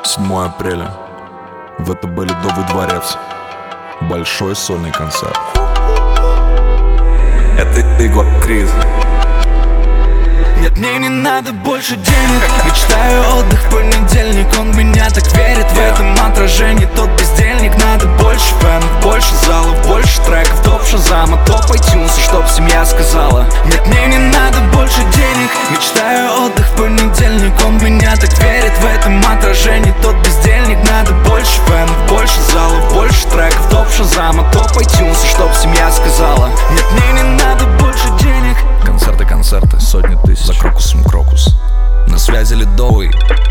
7 апреля. ВТБ Ледовый дворец. Большой сольный концерт. Это Егор Крид. Нет, мне не надо больше денег. Мечтаю отдых в понедельник. Он меня так верит, в этом отражении тот бездельник. Надо больше фенов, больше залов, больше треков. Топ Шазама, топ iTunes, чтоб семья сказала. Нет, мне не надо больше денег. Мечтаю отдых в понедельник. Он меня так верит, в этом отражении тот бездельник. Надо больше фенов, больше залов, больше треков. Топ Шазама, топ iTunes, чтоб семья сказала. Нет, мне не надо больше денег. Концерты, сотни тысяч. За Крокусом Крокус. На связи Ледовый.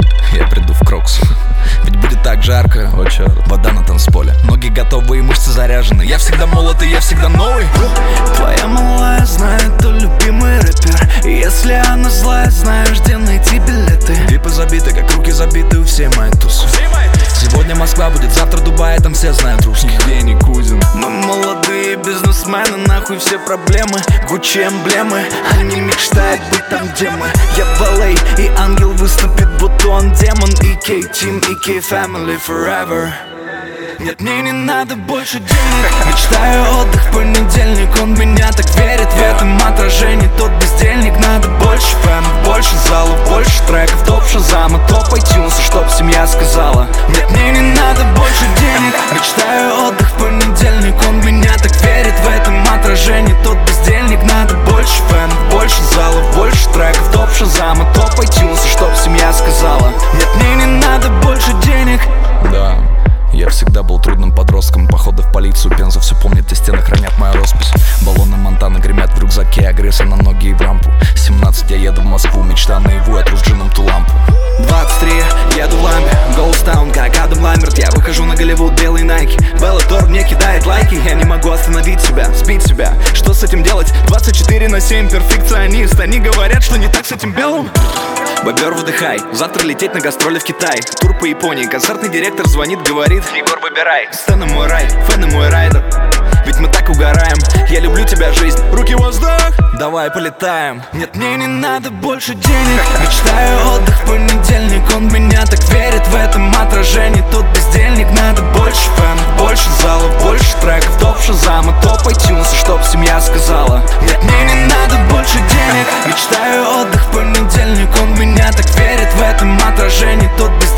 Я приду в Крокус. Ведь будет так жарко, вода на танцполе. Ноги готовы и мышцы заряжены. Я всегда молод и я всегда новый. Твоя малая знает, кто любимый рэпер. И если она злая, знаешь, где найти билеты. Випы забиты, как руки забиты у всей моей тусы. Сегодня Москва будет, завтра Дубай, там все знают русских. Веник, Кузин. Мы молодые бизнесмены, нахуй все проблемы. Гуччи эмблемы, они мечтают быть там, где мы. Я в LA, и ангел выступит, будто он демон. EK Team, EK Family Forever. Нет, мне не надо больше денег. Мечтаю отдых в понедельник. Он меня так верит, в этом отражении тот бездельник. Надо больше фенов, больше залов, больше треков. Топ Шазама, топ iTunes, чтоб семья сказала. Нет, мне не надо больше денег. Мечтаю отдых в понедельник. Он меня так верит, в этом отражении тот бездельник. Надо больше фенов, больше залов, больше треков. Топ Шазама, топ iTunes, чтоб семья сказала. Нет, мне не надо больше денег. Да, я всегда был трудным подростком. Походы в полицию, Пенза все помнит, и стены хранят мою роспись. Баллоны Монтана гремят в рюкзаке, агрессия на ноги и в рампу. 17 я еду в Москву, мечта наяву, я тру с джином ту лампу. 23, еду в ламбе, Голдстаун, как Адам Ламберт. Я выхожу на Голливуд, белый Найки. Беллатор мне кидает лайки, я не могу остановить себя, сбить себя. Что с этим делать? 24/7, перфекционист. Они говорят, что не так с этим белым. Бобер, выдыхай, завтра лететь на гастроли в Китай. Тур по Японии, концертный директор звонит, говорит: Егор, выбирай, сцена мой рай, фэны мой райдер. Ведь мы так угораем, я люблю тебя, жизнь, руки в воздух, давай полетаем. Нет, мне не надо больше денег. Мечтаю отдых в понедельник. Он меня так верит, в этом отражении тот бездельник. Надо больше фенов, больше залов, больше треков. Топ Шазама, топ iTunes, чтоб семья сказала. Нет, мне не надо больше денег. Мечтаю отдых в понедельник. Он меня так верит, в этом отражении тот бездельник.